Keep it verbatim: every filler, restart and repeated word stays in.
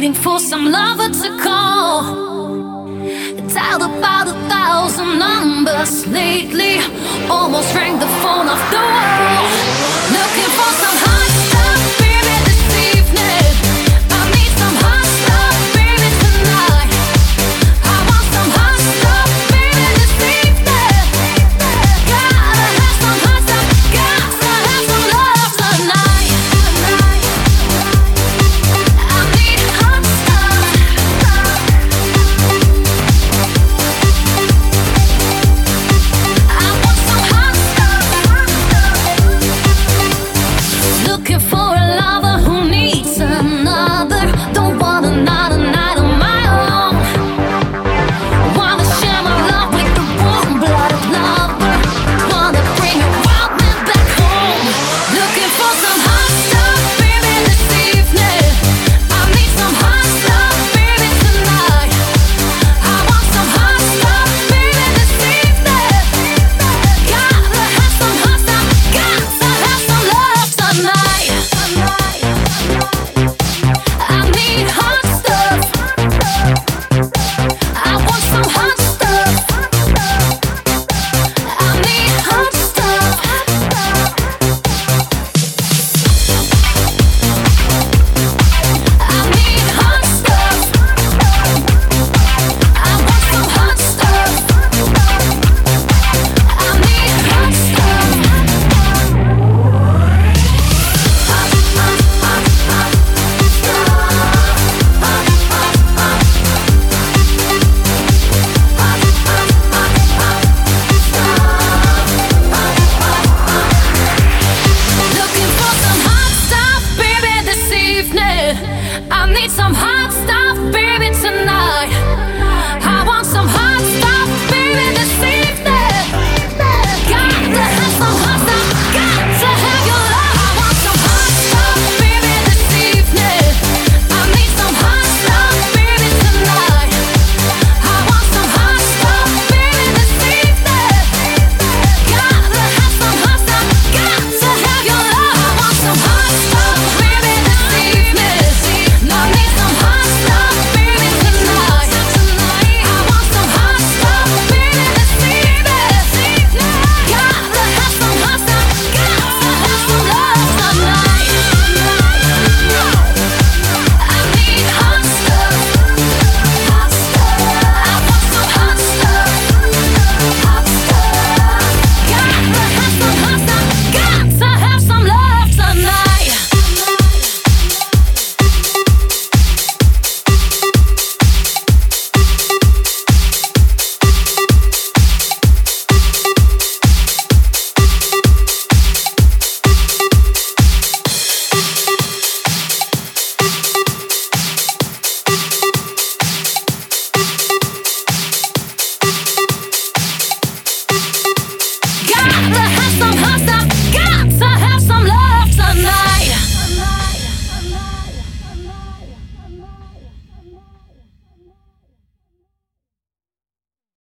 waiting for some lover to call. Dialed about a thousand numbers lately, almost rang the phone off the wall. Looking for some hot stuff, baby, this evening. I need some hot stuff, baby, tonight. I want some hot stuff, baby, this evening. Gotta have some hot stuff, gotta have some love tonight. I need hot stuff. I want some hot stuff. Looking for a lover.